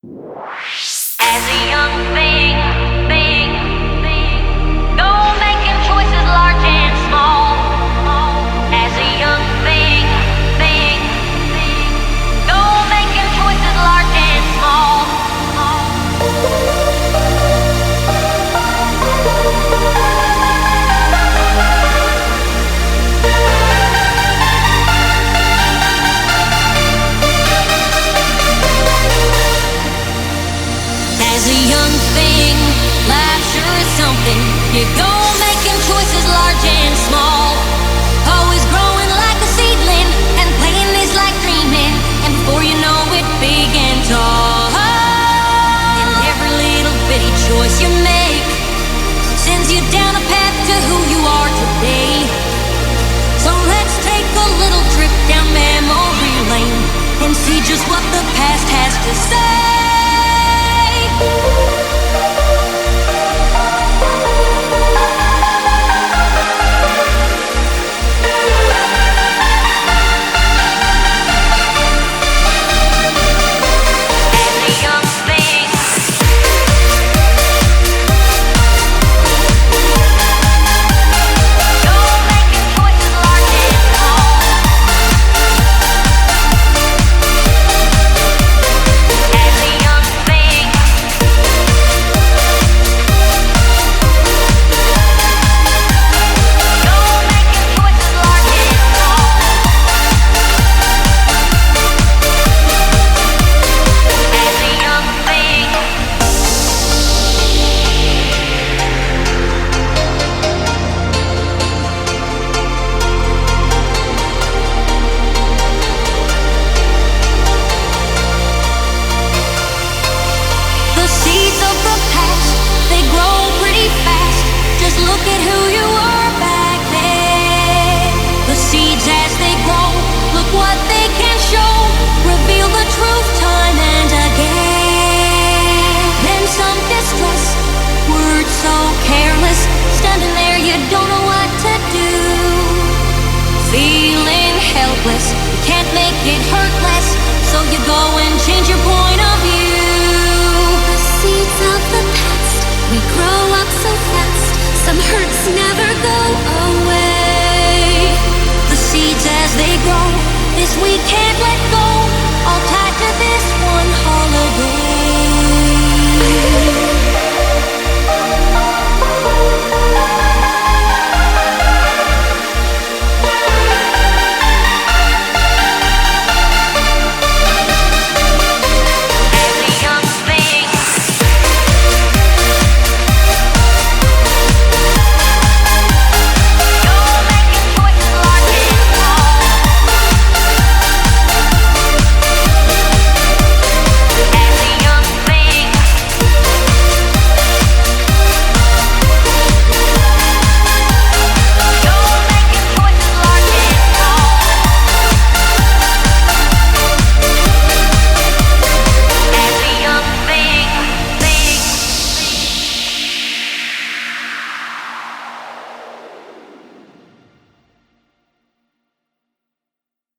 As a young thing, go making choices large and small. As a young thing, go making choices large and small. As a young thing, life sure is something. You go making choices large and small. Always growing like a seedling, and playing is like dreaming. And before you know it, big and tall. And every little bitty choice you make sends you down a path to who you are today. So let's take a little trip down memory lane and see just what the past has to say. The seeds of the past, they grow pretty fast. Just look at who you